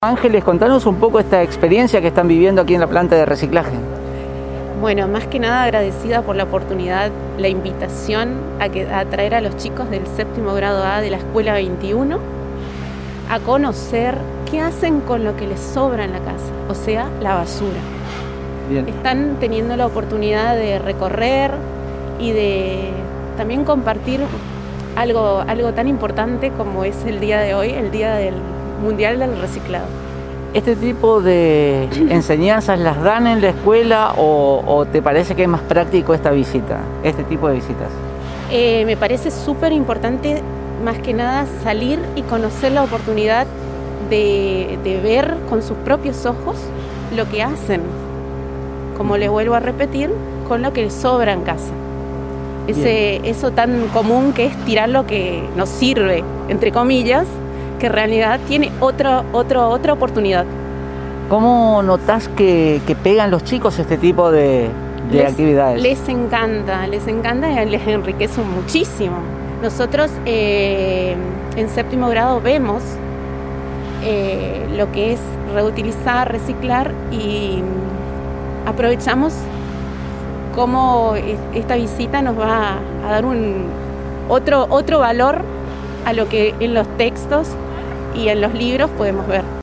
Ángeles, contanos un poco esta experiencia que están viviendo aquí en la planta de reciclaje. Bueno, más que nada agradecida por la oportunidad, la invitación a traer a los chicos del séptimo grado A de la Escuela 21 a conocer qué hacen con lo que les sobra en la casa, o sea, la basura. Bien. Están teniendo la oportunidad de recorrer y de también compartir algo tan importante como es el día de hoy, el Día del Mundial del Reciclado. ¿Este tipo de enseñanzas las dan en la escuela o te parece que es más práctico esta visita, este tipo de visitas? Me parece súper importante, más que nada, salir y conocer la oportunidad de ver con sus propios ojos lo que hacen, como les vuelvo a repetir, con lo que les sobra en casa. Eso tan común que es tirar lo que nos sirve, entre comillas, que en realidad tiene otra oportunidad. ¿Cómo notás que pegan los chicos este tipo de actividades? Les encanta y les enriquece muchísimo. Nosotros en séptimo grado vemos lo que es reutilizar, reciclar y aprovechamos cómo esta visita nos va a dar otro valor a lo que en los textos y en los libros podemos ver.